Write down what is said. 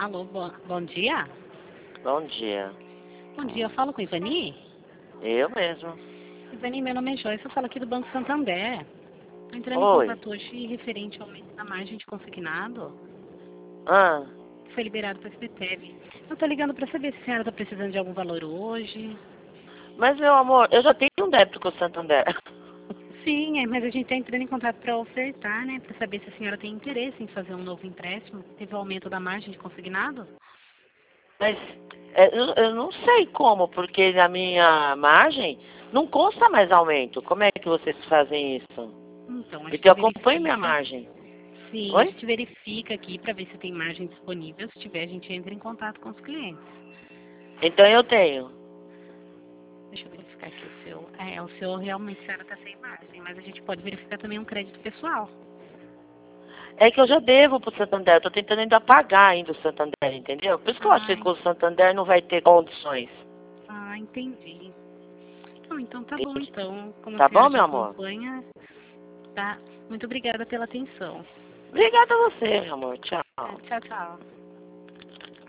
Alô, bom dia? Bom dia. Bom dia, eu falo com Ivani? Eu mesmo. Ivani, meu nome é Joyce, eu falo aqui do Banco Santander. Estou entrando em Oi. contato hoje referente ao aumento da margem de consignado, Ah, que foi liberado pelo SBTEV. Eu estou ligando para saber se a senhora está precisando de algum valor hoje. mas meu amor, eu já tenho um débito com o Santander. Sim, mas a gente está entrando em contato para ofertar, né? Para saber se a senhora tem interesse em fazer um novo empréstimo. Teve o aumento da margem de consignado? Mas eu não sei como, porque na minha margem não consta mais aumento. Como é que vocês fazem isso? Então, a Porque gente eu acompanho minha verifica. margem. Sim, a Oi? gente verifica aqui para ver se tem margem disponível. Se tiver, a gente entra em contato com os clientes. Então eu tenho. Deixa eu verificar aqui o seu. O seu realmente, senhora, está sem margem, mas a gente pode verificar também um crédito pessoal. É que eu já devo pro Santander. Eu tô tentando ainda pagar ainda o Santander, entendeu? Por isso que eu acho que Ai, com o Santander não vai ter condições. entendi. Não, então tá bom, então. Como a Tá bom, senhora já meu amor? acompanha, tá? Muito obrigada pela atenção. Obrigada a você, meu amor. Tchau. Tchau, tchau.